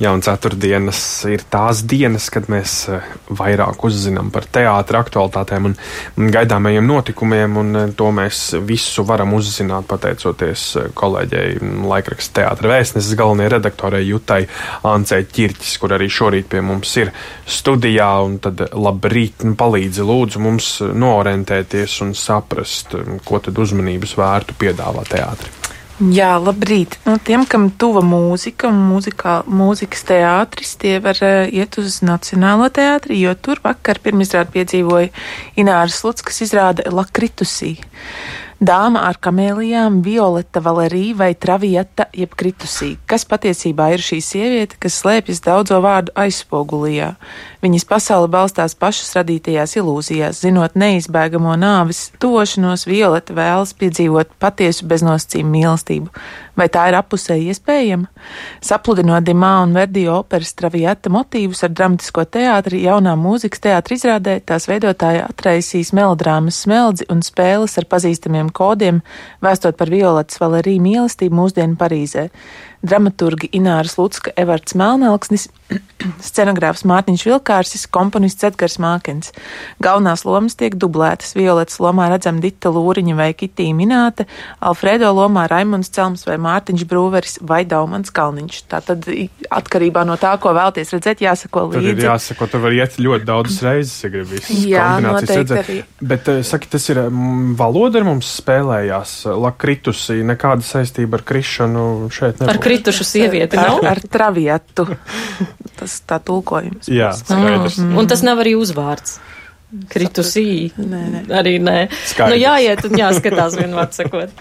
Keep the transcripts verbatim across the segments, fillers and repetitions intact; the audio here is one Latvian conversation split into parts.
Jā, un ceturtdienas ir tās dienas, kad mēs vairāk uzzinām par teātra aktualitātēm un, un gaidāmajiem notikumiem, un to mēs visu varam uzzināt pateicoties kolēģei laikraksta Teātra vēstneses galvenajai redaktorei Jutai Ancei Ķirķis, kur arī šorīt pie mums ir studijā, un tad labrīt, nu, palīdzi lūdzu mums noorientēties un saprast, ko tad uzmanības vērtu piedāvā teātri. Jā, labrīt. Nu, tiem, kam tuva mūzika un mūzikā, mūzikas teātris, tie var uh, iet uz Nacionālo teātri, jo tur vakar pirmizrādi piedzīvoja Ināra Sluckas izrāde Lakritusī. Dāma ar kamēlijām, Violeta Valerija vai Traviata jeb Kritusī, kas patiesībā ir šī sieviete, kas slēpjas daudzo vārdu aizspogulijā. Viņas pasaule balstās pašas radītajās ilūzijās, zinot neizbēgamo nāves tuvošanos, Violeta vēlas piedzīvot patiesu beznosacījumu mīlestību. Vai tā ir appusēji iespējama? Sapludinot Dimā un Verdi operas Traviata motīvus ar dramatisko teātri, jaunā mūzikas teātra izrādē tās veidotāja atraisīs melodrāmas smeldzi un spēles ar pazīstamiem kodiem, vēstot par Violetas Valeriju mīlestību mūsdienu Parīzē. Dramaturgi Ināra Slucka, Evarts Melnelksnis, scenogrāfs Mārtiņš Vilkārsis, komponists Edgars Mākens. Galvenās lomas tiek dublētas. Violetas lomā redzam Dita Lūriņa vai Kitī Minēte, Alfredo lomā Raimunds Celms vai Mārtiņš Brūveris vai Daumans Kalniņš. Tātad atkarībā no tā, ko vēlties redzēt, jāsako līdzi. Tad ir jāsako, tur var iet ļoti daudzas reizes, ja grib visas kombinācijas redzēt. Arī. Bet, saki, tas ir valoda ar mums spēlējās, Lakritusī, nekāda saistība ar krišanu šeit nebūs. Kritušu sievieti, ar, nav? Ar Traviatu. Tas tā tulkojums. Jā, skaidrs. Mm. Un tas nav arī uzvārds. Kritusī. Nē, nē. Arī nē. Skaidrs. Nu jāiet un jāskatās vienvārds sakot.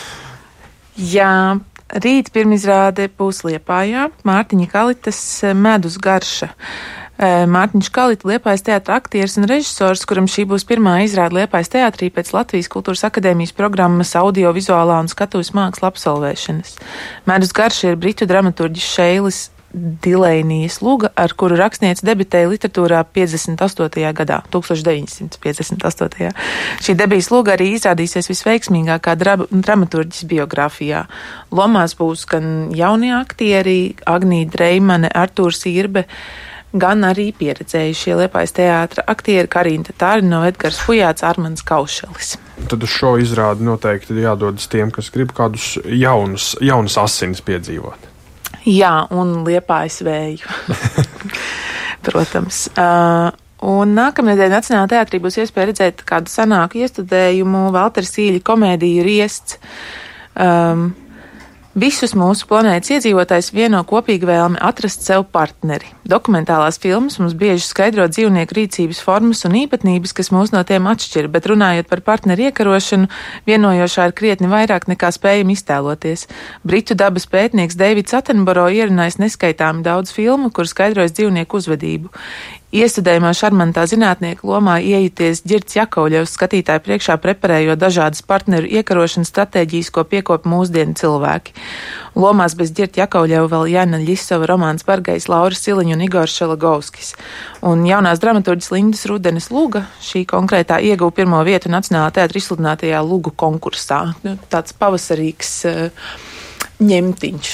Jā, rīt pirmizrāde būs Liepājā. Mārtiņa Kalitas medus garša. Mārtiņš Kalita, Liepājas teātra aktieris un režisors, kuram šī būs pirmā izrāde Liepājas teātrī pēc Latvijas Kultūras akadēmijas programmas audiovizuālā un skatuves māksla absolvēšanas. Medus garša ir britu dramaturģis Šeilis Dilēnijas Luga, ar kuru rakstniece debitēja literatūrā piecdesmit astotajā gadā, tūkstoš deviņsimt piecdesmit astotajā. Šī debijas Luga arī izrādīsies visveiksmīgākā dra dramaturģis biogrāfijā. Lomās būs gan jaunie aktieri, Agnija Dreimane, Artūrs Irbe, gan arī pieredzējušie Liepājas teātra aktieri Karina Tārino, Edgars Pujāts, Armands Kaušelis. Tad uz šo izrādi noteikti jādodas tiem, kas grib kādus jaunus, jaunus asinis piedzīvot. Jā, un Liepājas vēju. Protams. Uh, un nākamnedēļ Nacionālajā teātrī būs iespēja redzēt kādu senāku iestudējumu, Valtera Sīļa komēdiju Riests. Um, Visus mūsu planētas iedzīvotājs vieno kopīgu vēlmi atrast sev partneri. Dokumentālās filmas mums bieži skaidro dzīvnieku rīcības formas un īpatnības, kas mūs no tiem atšķir, bet runājot par partneru iekarošanu, vienojošā ir krietni vairāk nekā spējam iztēloties. Britu dabas pētnieks Deivids Attenboro ierunājis neskaitāmi daudz filmu, kur skaidrojas dzīvnieku uzvedību. Iestudējumā šarmantā zinātnieka lomā iejuties Ģirds Jakovļevs skatītāju priekšā preparējot dažādas partneru iekarošanas stratēģijas, ko piekopa mūsdienu cilvēki. Lomās bez Ģirda Jakovļeva vēl Jana Ļisova, Romāns Bargais, Laura Siliņa un Igors Šelagovskis. Un jaunās dramaturģis Lindas Rudenes Luga šī konkrētā ieguva pirmo vietu Nacionālā teātra izsludinātajā Lugu konkursā. Nu, tāds pavasarīgs uh, ņemtiņš